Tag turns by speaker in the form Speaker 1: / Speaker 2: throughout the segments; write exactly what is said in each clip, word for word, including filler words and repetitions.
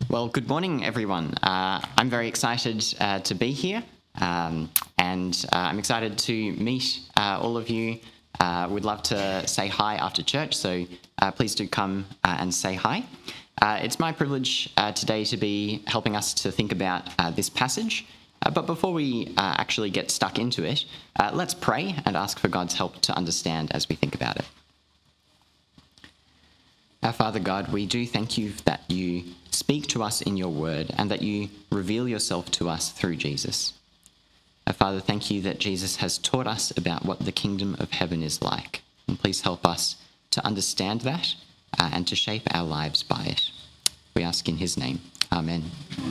Speaker 1: Well, good morning, everyone. Uh, I'm very excited uh, to be here, um, and uh, I'm excited to meet uh, all of you. Uh, we'd love to say hi after church, so uh, please do come uh, and say hi. Uh, it's my privilege uh, today to be helping us to think about uh, this passage, uh, but before we uh, actually get stuck into it, uh, let's pray and ask for God's help to understand as we think about it. Our Father God, we do thank you that you speak to us in your word and that you reveal yourself to us through Jesus. Our Father, thank you that Jesus has taught us about what the kingdom of heaven is like. And please help us to understand that uh, and to shape our lives by it. We ask in his name. Amen.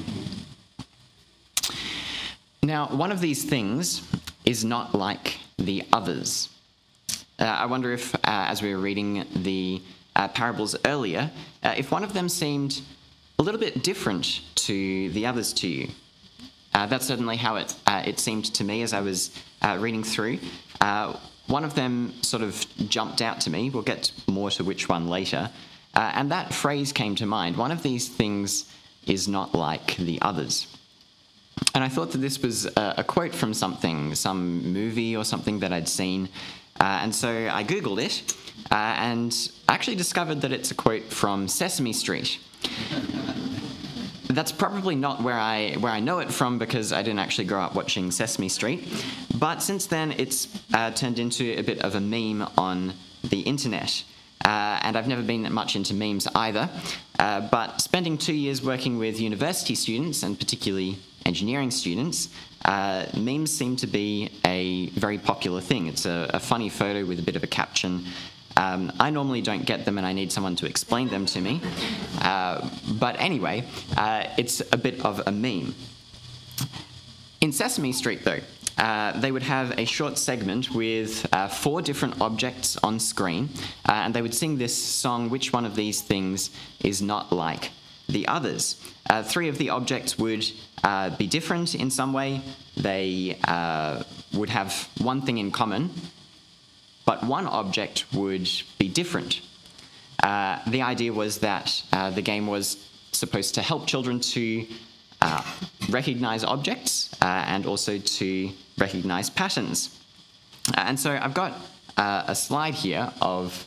Speaker 1: Now, one of these things is not like the others. Uh, I wonder if, uh, as we were reading the Uh, parables earlier, uh, if one of them seemed a little bit different to the others to you. Uh, that's certainly how it uh, it seemed to me as I was uh, reading through. Uh, one of them sort of jumped out to me. We'll get more to which one later. Uh, and that phrase came to mind. One of these things is not like the others. And I thought that this was a, a quote from something, some movie or something that I'd seen. Uh, and so I Googled it, uh, and I actually discovered that it's a quote from Sesame Street. That's probably not where I where I know it from, because I didn't actually grow up watching Sesame Street. But since then, it's uh, turned into a bit of a meme on the internet. Uh, and I've never been much into memes either. Uh, but spending two years working with university students, and particularly engineering students, uh, memes seem to be a very popular thing. It's a, a funny photo with a bit of a caption. Um, I normally don't get them and I need someone to explain them to me. Uh, but anyway, uh, it's a bit of a meme. In Sesame Street, though, uh, they would have a short segment with uh, four different objects on screen, uh, and they would sing this song, Which One of These Things Is Not Like the Others? Uh, three of the objects would uh, be different in some way. They uh, would have one thing in common, but one object would be different. Uh, the idea was that uh, the game was supposed to help children to uh, recognize objects uh, and also to recognize patterns. Uh, and so I've got uh, a slide here of...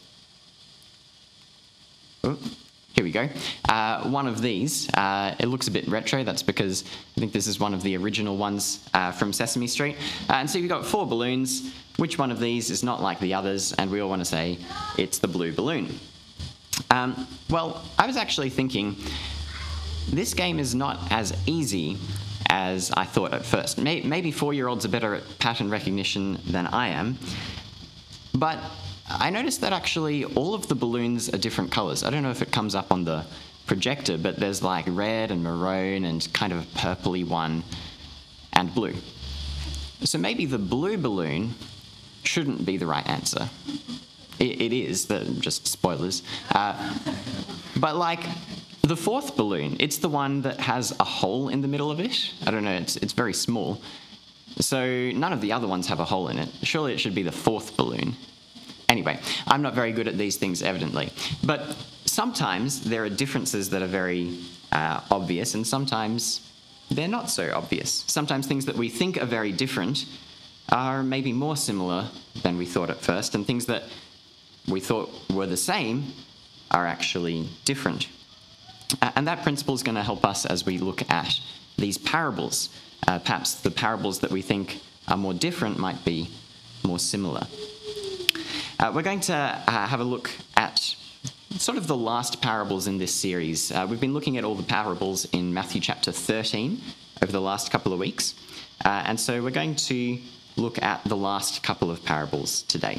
Speaker 1: Oh, here we go. Uh, one of these. Uh, it looks a bit retro. That's because I think this is one of the original ones uh, from Sesame Street. Uh, and so you've got four balloons. Which one of these is not like the others? And we all want to say it's the blue balloon. Um, well, I was actually thinking this game is not as easy as I thought at first. May- maybe four-year-olds are better at pattern recognition than I am. But I noticed that actually all of the balloons are different colours. I don't know if it comes up on the projector, but there's like red and maroon and kind of a purpley one and blue. So maybe the blue balloon shouldn't be the right answer. It, it is, but just spoilers. Uh, but like the fourth balloon, it's the one that has a hole in the middle of it. I don't know, it's, it's very small. So none of the other ones have a hole in it. Surely it should be the fourth balloon. Anyway, I'm not very good at these things, evidently. But sometimes there are differences that are very uh, obvious, and sometimes they're not so obvious. Sometimes things that we think are very different are maybe more similar than we thought at first, and things that we thought were the same are actually different. Uh, and that principle is going to help us as we look at these parables. Uh, perhaps the parables that we think are more different might be more similar. Uh, we're going to uh, have a look at sort of the last parables in this series. Uh, we've been looking at all the parables in Matthew chapter thirteen over the last couple of weeks. Uh, and so we're going to look at the last couple of parables today.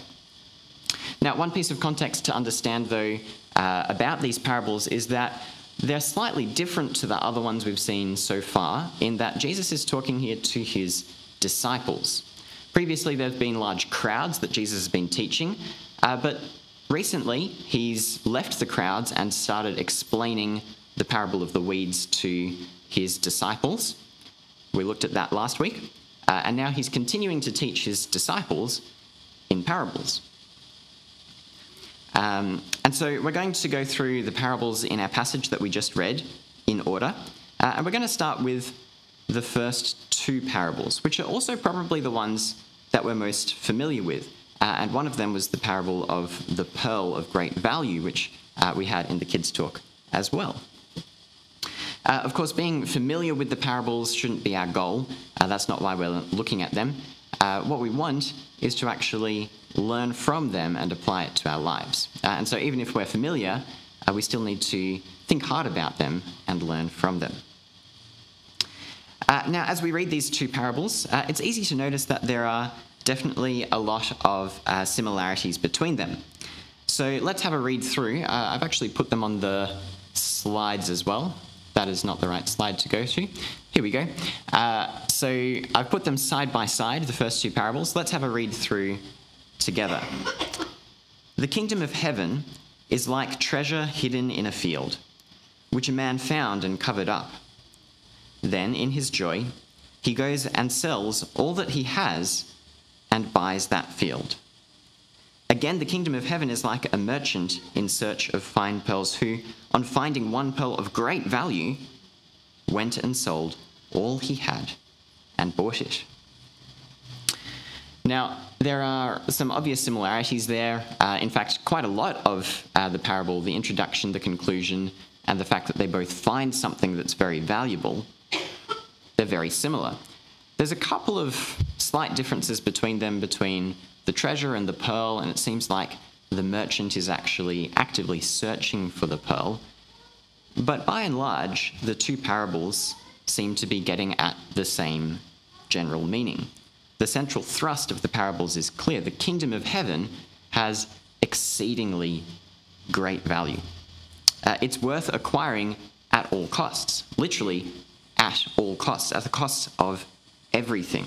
Speaker 1: Now, one piece of context to understand, though, uh, about these parables is that they're slightly different to the other ones we've seen so far, in that Jesus is talking here to his disciples. Previously, there have been large crowds that Jesus has been teaching, uh, but recently he's left the crowds and started explaining the parable of the weeds to his disciples. We looked at that last week, uh, and now he's continuing to teach his disciples in parables. Um, and so we're going to go through the parables in our passage that we just read, in order. Uh, and we're going to start with the first two parables, which are also probably the ones that we're most familiar with. Uh, and one of them was the parable of the pearl of great value, which uh, we had in the kids' talk as well. Uh, of course, being familiar with the parables shouldn't be our goal. Uh, that's not why we're looking at them. Uh, what we want is to actually learn from them and apply it to our lives. Uh, and so even if we're familiar, uh, we still need to think hard about them and learn from them. Uh, now, as we read these two parables, uh, it's easy to notice that there are definitely a lot of uh, similarities between them. So let's have a read through. Uh, I've actually put them on the slides as well. That is not the right slide to go to. Here we go. Uh, so I've put them side by side, the first two parables. Let's have a read through together. The kingdom of heaven is like treasure hidden in a field, which a man found and covered up. Then, in his joy, he goes and sells all that he has and buys that field. Again, the kingdom of heaven is like a merchant in search of fine pearls who, on finding one pearl of great value, went and sold all he had and bought it. Now, there are some obvious similarities there. Uh, in fact, quite a lot of uh, the parable, the introduction, the conclusion, and the fact that they both find something that's very valuable, they're very similar. There's a couple of slight differences between them, between the treasure and the pearl, and it seems like the merchant is actually actively searching for the pearl. But by and large, the two parables seem to be getting at the same general meaning. The central thrust of the parables is clear. The kingdom of heaven has exceedingly great value. Uh, it's worth acquiring at all costs, literally at all costs, at the cost of everything.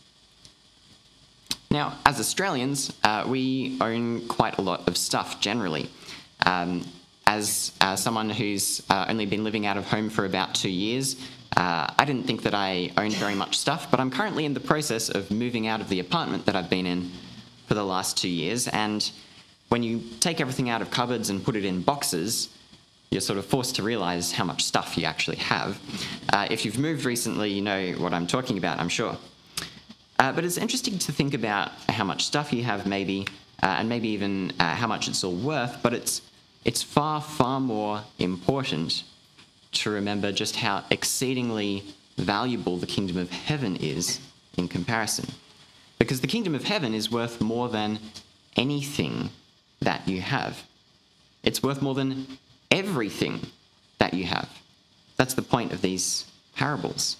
Speaker 1: Now, as Australians, uh, we own quite a lot of stuff generally. Um, as uh, someone who's uh, only been living out of home for about two years, uh, I didn't think that I owned very much stuff, but I'm currently in the process of moving out of the apartment that I've been in for the last two years, and when you take everything out of cupboards and put it in boxes, you're sort of forced to realise how much stuff you actually have. Uh, if you've moved recently, you know what I'm talking about, I'm sure. Uh, but it's interesting to think about how much stuff you have, maybe, uh, and maybe even uh, how much it's all worth, but it's, it's far, far more important to remember just how exceedingly valuable the kingdom of heaven is in comparison. Because the kingdom of heaven is worth more than anything that you have. It's worth more than everything that you have. That's the point of these parables.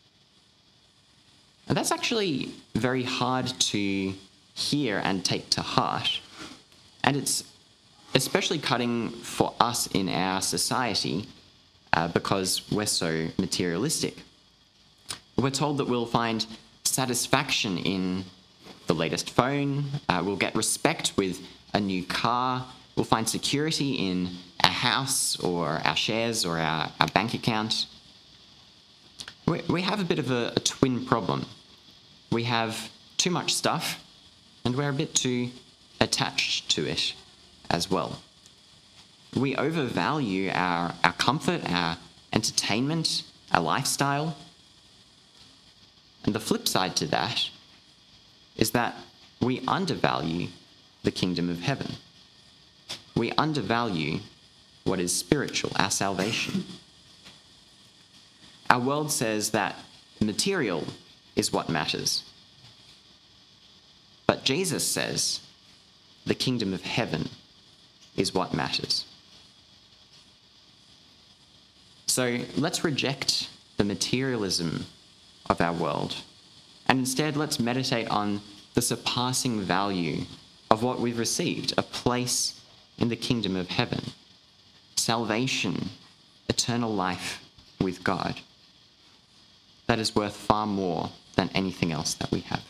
Speaker 1: And that's actually very hard to hear and take to heart. And it's especially cutting for us in our society uh, because we're so materialistic. We're told that we'll find satisfaction in the latest phone, uh, we'll get respect with a new car, we'll find security in our house or our shares or our, our bank account. We, we have a bit of a, a twin problem. We have too much stuff, and we're a bit too attached to it as well. We overvalue our, our comfort, our entertainment, our lifestyle. And the flip side to that is that we undervalue the kingdom of heaven. We undervalue what is spiritual, our salvation. Our world says that material is what matters. But Jesus says the kingdom of heaven is what matters. So let's reject the materialism of our world, and instead let's meditate on the surpassing value of what we've received, a place in the kingdom of heaven, salvation, eternal life with God. That is worth far more than anything else that we have.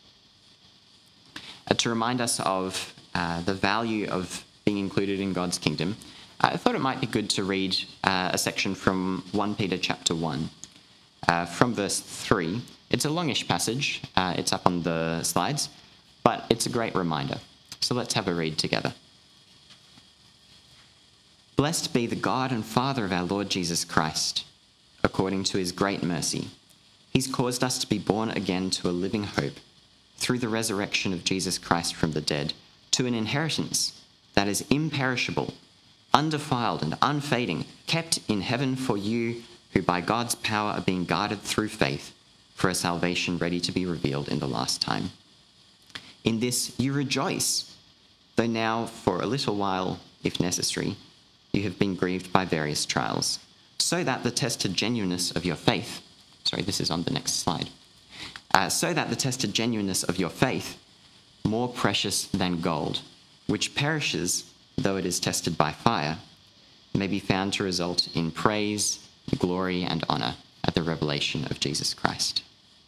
Speaker 1: Uh, to remind us of uh, the value of being included in God's kingdom, I thought it might be good to read uh, a section from First Peter chapter one, uh, from verse three. It's a longish passage, uh, it's up on the slides, but it's a great reminder. So let's have a read together. Blessed be the God and Father of our Lord Jesus Christ. According to his great mercy, he's caused us to be born again to a living hope through the resurrection of Jesus Christ from the dead, to an inheritance that is imperishable, undefiled and unfading, kept in heaven for you, who by God's power are being guarded through faith for a salvation ready to be revealed in the last time. In this you rejoice, though now for a little while, if necessary, you have been grieved by various trials, so that the tested genuineness of your faith, sorry, this is on the next slide, uh, so that the tested genuineness of your faith, more precious than gold, which perishes though it is tested by fire, may be found to result in praise, glory, and honour at the revelation of Jesus Christ.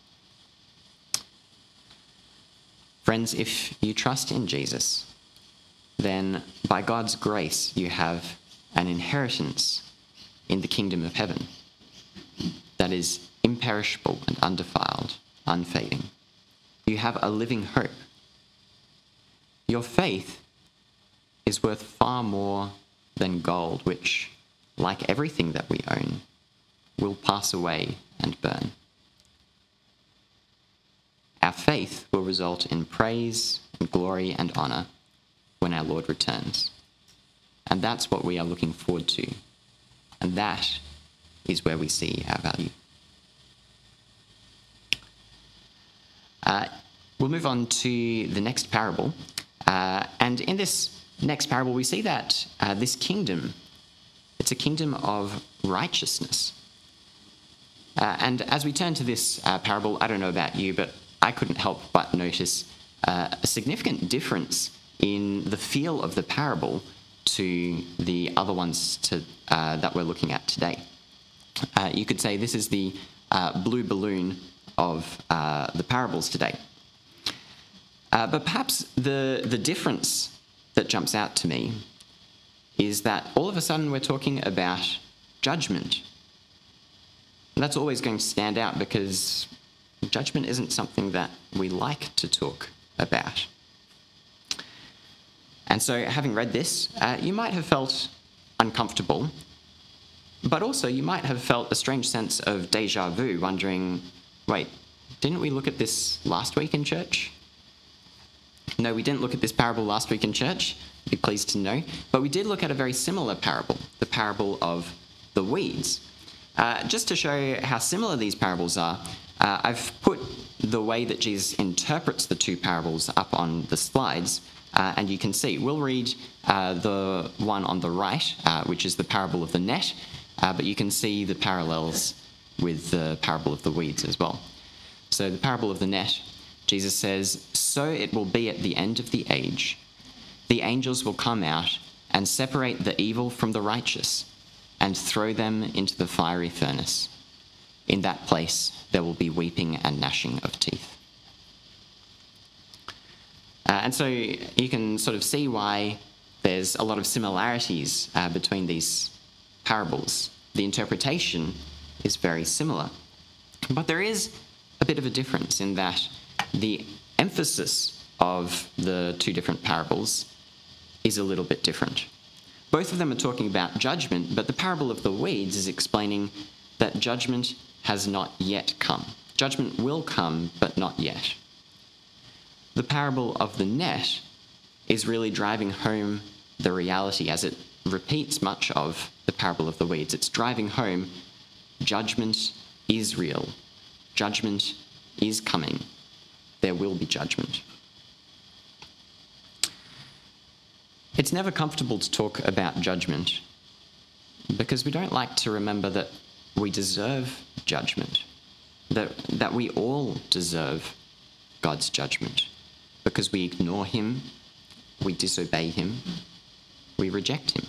Speaker 1: Friends, if you trust in Jesus, then by God's grace you have an inheritance in the kingdom of heaven that is imperishable and undefiled, unfading. You have a living hope. Your faith is worth far more than gold, which, like everything that we own, will pass away and burn. Our faith will result in praise and glory and honour when our Lord returns. And that's what we are looking forward to. And that is where we see our value. Uh, we'll move on to the next parable. Uh, and in this next parable, we see that uh, this kingdom, it's a kingdom of righteousness. Uh, and as we turn to this uh, parable, I don't know about you, but I couldn't help but notice uh, a significant difference in the feel of the parable to the other ones to, uh, that we're looking at today. Uh, you could say this is the uh, blue balloon of uh, the parables today. Uh, but perhaps the, the difference that jumps out to me is that all of a sudden we're talking about judgment. And that's always going to stand out because judgment isn't something that we like to talk about. And so having read this, uh, you might have felt uncomfortable, but also you might have felt a strange sense of déjà vu, wondering, wait, didn't we look at this last week in church? No, we didn't look at this parable last week in church, be pleased to know, but we did look at a very similar parable, the parable of the weeds. Uh, just to show how similar these parables are, uh, I've put the way that Jesus interprets the two parables up on the slides. Uh, and you can see, we'll read uh, the one on the right, uh, which is the parable of the net, uh, but you can see the parallels with the parable of the weeds as well. So the parable of the net, Jesus says, "So it will be at the end of the age. The angels will come out and separate the evil from the righteous and throw them into the fiery furnace. In that place there will be weeping and gnashing of teeth." Uh, and so you can sort of see why there's a lot of similarities uh, between these parables. The interpretation is very similar. But there is a bit of a difference in that the emphasis of the two different parables is a little bit different. Both of them are talking about judgment, but the parable of the weeds is explaining that judgment has not yet come. Judgment will come, but not yet. The parable of the net is really driving home the reality, as it repeats much of the parable of the weeds. It's driving home judgment is real. Judgment is coming. There will be judgment. It's never comfortable to talk about judgment because we don't like to remember that we deserve judgment, that, that we all deserve God's judgment. Because we ignore him, we disobey him, we reject him.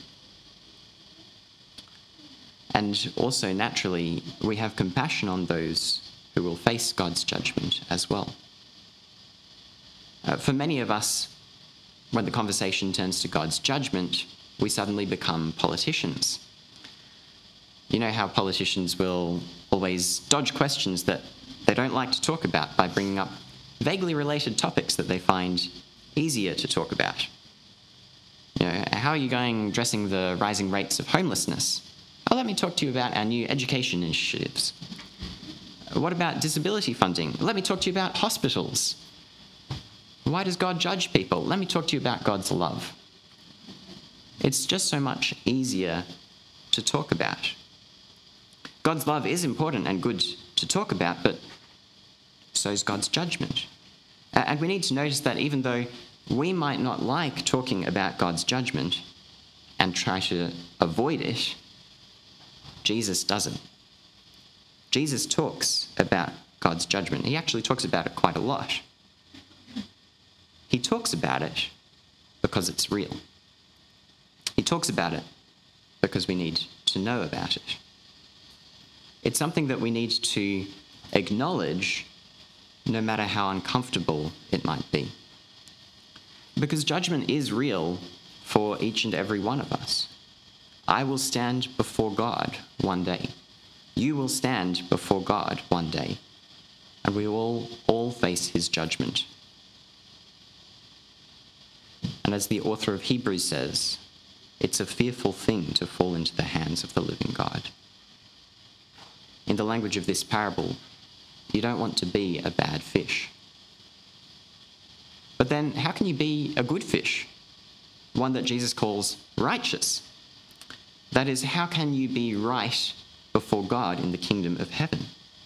Speaker 1: And also, naturally, we have compassion on those who will face God's judgment as well. Uh, for many of us, when the conversation turns to God's judgment, we suddenly become politicians. You know how politicians will always dodge questions that they don't like to talk about by bringing up vaguely related topics that they find easier to talk about. You know, how are you going addressing the rising rates of homelessness? Oh, let me talk to you about our new education initiatives. What about disability funding? Let me talk to you about hospitals. Why does God judge people? Let me talk to you about God's love. It's just so much easier to talk about. God's love is important and good to talk about, but so is God's judgment. And we need to notice that even though we might not like talking about God's judgment and try to avoid it, Jesus doesn't. Jesus talks about God's judgment. He actually talks about it quite a lot. He talks about it because it's real. He talks about it because we need to know about it. It's something that we need to acknowledge no matter how uncomfortable it might be. Because judgment is real for each and every one of us. I will stand before God one day. You will stand before God one day. And we will all face his judgment. And as the author of Hebrews says, it's a fearful thing to fall into the hands of the living God. In the language of this parable, you don't want to be a bad fish. But then, how can you be a good fish? One that Jesus calls righteous. That is, how can you be right before God in the kingdom of heaven?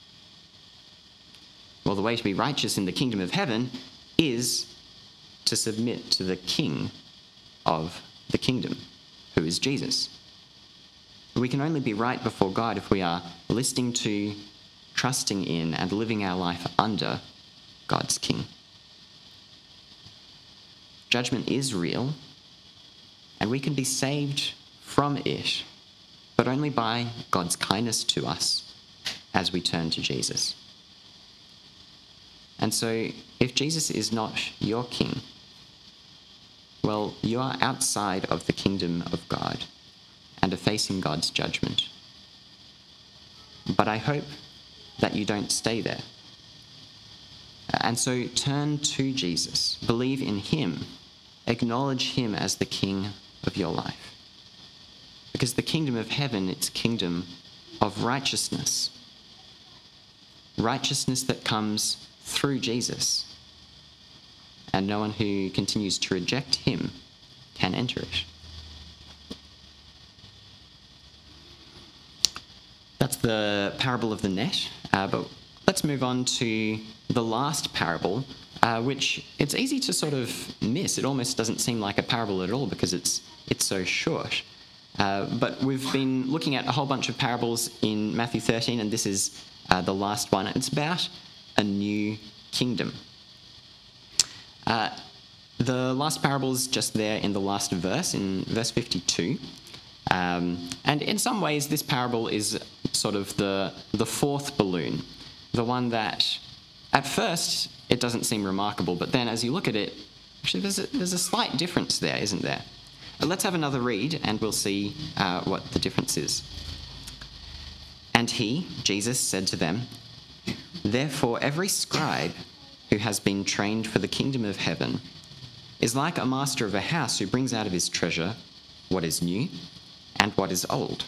Speaker 1: Well, the way to be righteous in the kingdom of heaven is to submit to the king of the kingdom, who is Jesus. We can only be right before God if we are listening to, trusting in, and living our life under God's king. Judgment is real, and we can be saved from it, but only by God's kindness to us as we turn to Jesus. And so, if Jesus is not your king, well, you are outside of the kingdom of God and are facing God's judgment. But I hope that you don't stay there. And so turn to Jesus, believe in him, acknowledge him as the king of your life. Because the kingdom of heaven, it's a kingdom of righteousness. Righteousness that comes through Jesus. And no one who continues to reject him can enter it. That's the parable of the net, uh, but let's move on to the last parable, uh, which it's easy to sort of miss. It almost doesn't seem like a parable at all because it's it's so short. Uh, but we've been looking at a whole bunch of parables in Matthew thirteen, and this is uh, the last one. It's about a new kingdom. Uh, the last parable is just there in the last verse, in verse fifty-two. Um, and in some ways, this parable is sort of the, the fourth balloon, the one that at first it doesn't seem remarkable, but then as you look at it, actually there's a, there's a slight difference there, isn't there? But let's have another read and we'll see uh, what the difference is. And he, Jesus, said to them, "Therefore every scribe who has been trained for the kingdom of heaven is like a master of a house who brings out of his treasure what is new and what is old."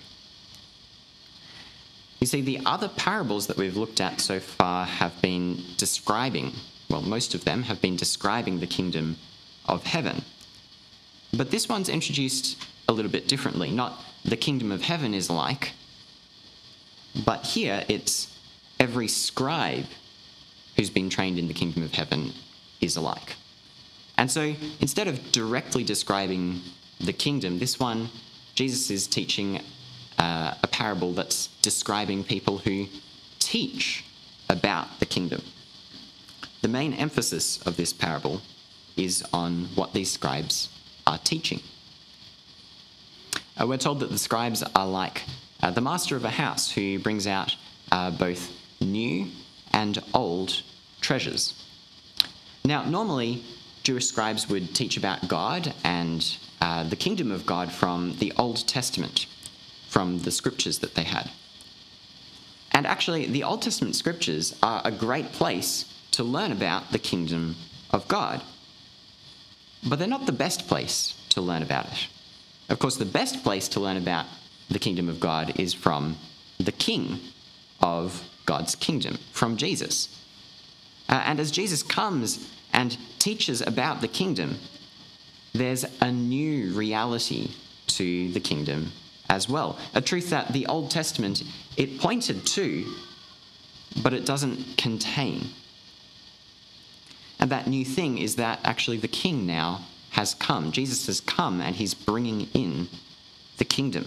Speaker 1: You see, the other parables that we've looked at so far have been describing, well, most of them have been describing the kingdom of heaven. But this one's introduced a little bit differently. Not the kingdom of heaven is like, but here it's every scribe who's been trained in the kingdom of heaven is alike. And so instead of directly describing the kingdom, this one, Jesus is teaching uh, a parable that's describing people who teach about the kingdom. The main emphasis of this parable is on what these scribes are teaching. Uh, we're told that the scribes are like uh, the master of a house who brings out uh, both new and old treasures. Now, normally, Jewish scribes would teach about God and uh, the kingdom of God from the Old Testament, from the scriptures that they had. And actually, the Old Testament scriptures are a great place to learn about the kingdom of God. But they're not the best place to learn about it. Of course, the best place to learn about the kingdom of God is from the King of God's kingdom, from Jesus. Uh, and as Jesus comes and teaches about the kingdom, there's a new reality to the kingdom as well. A truth that the Old Testament, it pointed to, but it doesn't contain. And that new thing is that actually the king now has come. Jesus has come and he's bringing in the kingdom.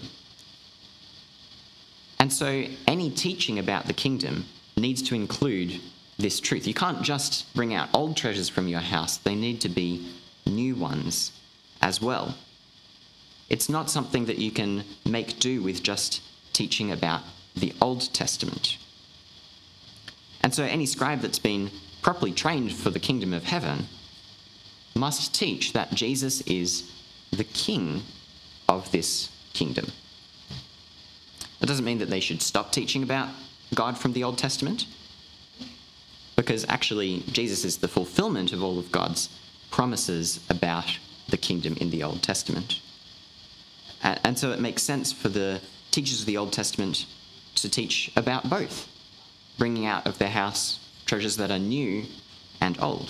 Speaker 1: And so any teaching about the kingdom needs to include this truth. You can't just bring out old treasures from your house. They need to be new ones as well. It's not something that you can make do with just teaching about the Old Testament. And so any scribe that's been properly trained for the kingdom of heaven must teach that Jesus is the king of this kingdom. That doesn't mean that they should stop teaching about God from the Old Testament, because actually Jesus is the fulfillment of all of God's promises about the kingdom in the Old Testament. And so it makes sense for the teachers of the Old Testament to teach about both, bringing out of their house treasures that are new and old.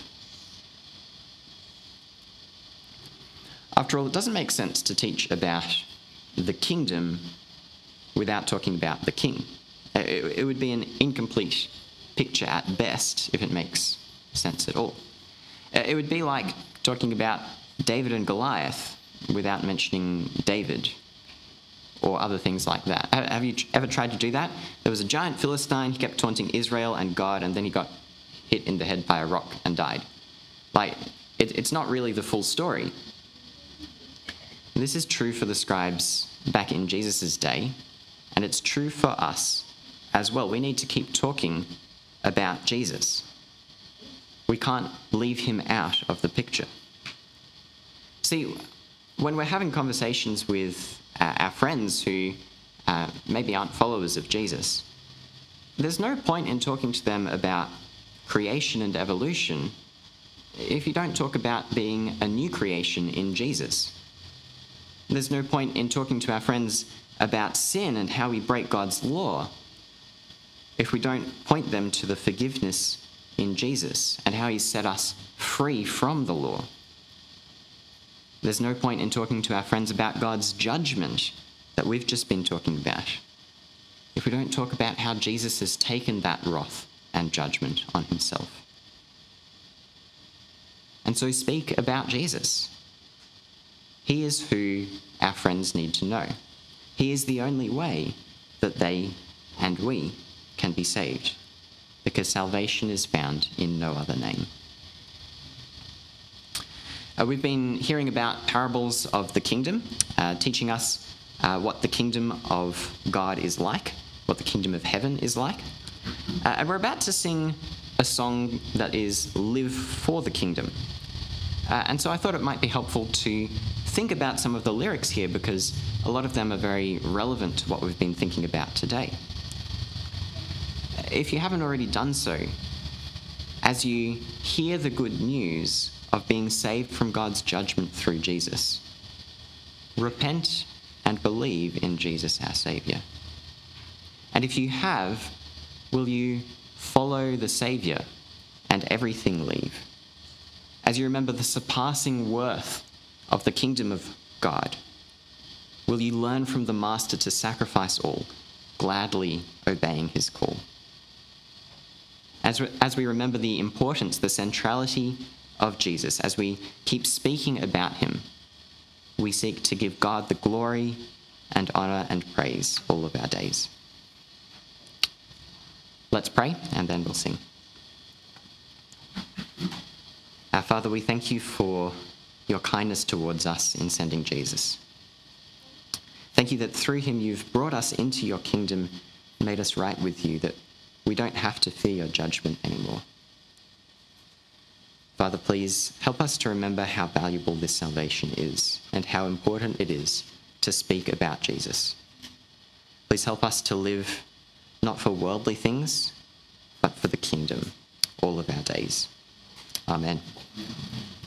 Speaker 1: After all, it doesn't make sense to teach about the kingdom without talking about the king. It, it would be an incomplete picture at best if it makes sense at all. It would be like talking about David and Goliath without mentioning David or other things like that. Have you ever tried to do that? There was a giant Philistine, he kept taunting Israel and God, and then he got hit in the head by a rock and died. Like, it, it's not really the full story. This is true for the scribes back in Jesus' day, and it's true for us as well. We need to keep talking about Jesus. We can't leave him out of the picture. See, when we're having conversations with uh, our friends who uh, maybe aren't followers of Jesus, there's no point in talking to them about creation and evolution if you don't talk about being a new creation in Jesus. There's no point in talking to our friends about sin and how we break God's law if we don't point them to the forgiveness in Jesus and how he's set us free from the law. There's no point in talking to our friends about God's judgment that we've just been talking about if we don't talk about how Jesus has taken that wrath and judgment on himself. And so speak about Jesus. He is who our friends need to know. He is the only way that they and we can be saved, because salvation is found in no other name. Uh, we've been hearing about parables of the kingdom, uh, teaching us uh, what the kingdom of God is like, what the kingdom of heaven is like. Uh, and we're about to sing a song that is Live for the Kingdom. Uh, and so I thought it might be helpful to think about some of the lyrics here, because a lot of them are very relevant to what we've been thinking about today. If you haven't already done so, as you hear the good news of being saved from God's judgment through Jesus, repent and believe in Jesus our Saviour. And if you have, will you follow the Saviour and everything leave? As you remember the surpassing worth of the kingdom of God, will you learn from the Master to sacrifice all, gladly obeying his call? As, re- as we remember the importance, the centrality of Jesus, as we keep speaking about him, we seek to give God the glory and honour and praise all of our days. Let's pray, and then we'll sing. Our Father, we thank you for your kindness towards us in sending Jesus. Thank you that through him you've brought us into your kingdom, made us right with you, that we don't have to fear your judgment anymore. Father, please help us to remember how valuable this salvation is and how important it is to speak about Jesus. Please help us to live not for worldly things, but for the kingdom all of our days. Amen.